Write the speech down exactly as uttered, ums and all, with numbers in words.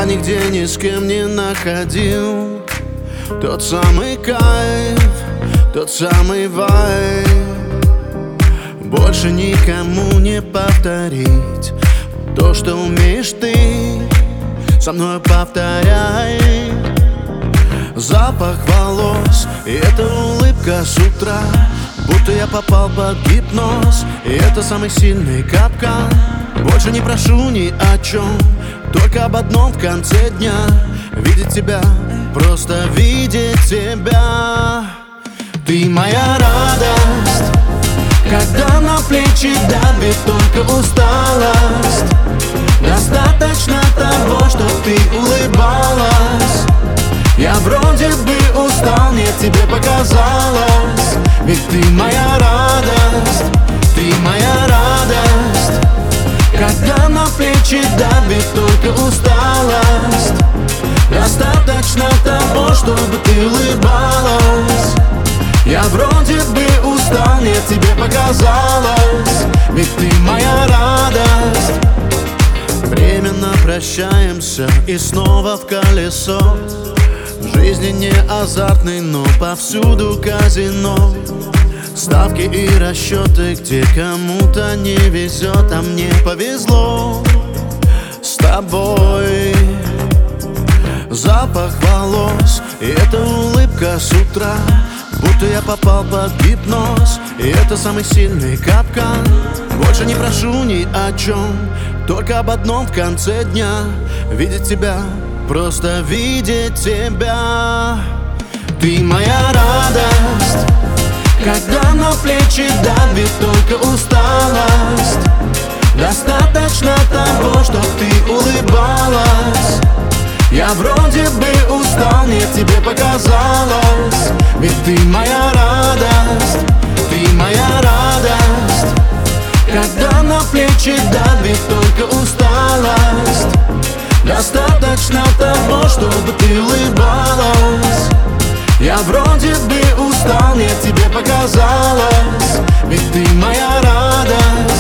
я нигде ни с кем не находил тот самый кайф, тот самый вайб. Больше никому не повторить то, что умеешь ты, со мной повторяй. Запах волос и эта улыбка с утра, будто я попал под гипноз, и это самый сильный капкан. Больше не прошу ни о чем, только об одном в конце дня: видеть тебя, просто видеть тебя. Ты моя радость, когда на плечи давит только усталость. Достаточно того, что ты улыбалась. Я вроде бы устал, мне тебе показалось. Ведь ты моя радость, ты моя радость, когда на плечи давит только усталость. Достаточно того, чтобы ты улыбалась. Я вроде бы устал, мне тебе показалось. Ведь ты моя радость. Временно прощаемся и снова в колесо. В жизни не азартный, но повсюду казино. Ставки и расчеты, где кому-то не везет, а мне повезло с тобой. Запах волос и эта улыбка с утра, будто я попал под гипноз, и это самый сильный капкан. Больше не прошу ни о чем, только об одном в конце дня: видеть тебя, просто видеть тебя. Ты моя радость, когда на плечи давит только усталость. Достаточно того, что ты улыбалась. Я вроде бы устал, мне тебе показалось. Ведь ты моя радость, ты моя радость, когда на плечи давит только усталость. Достаточно того, чтобы ты улыбалась. Я вроде бы устал, мне тебе показалось. Ведь ты моя радость.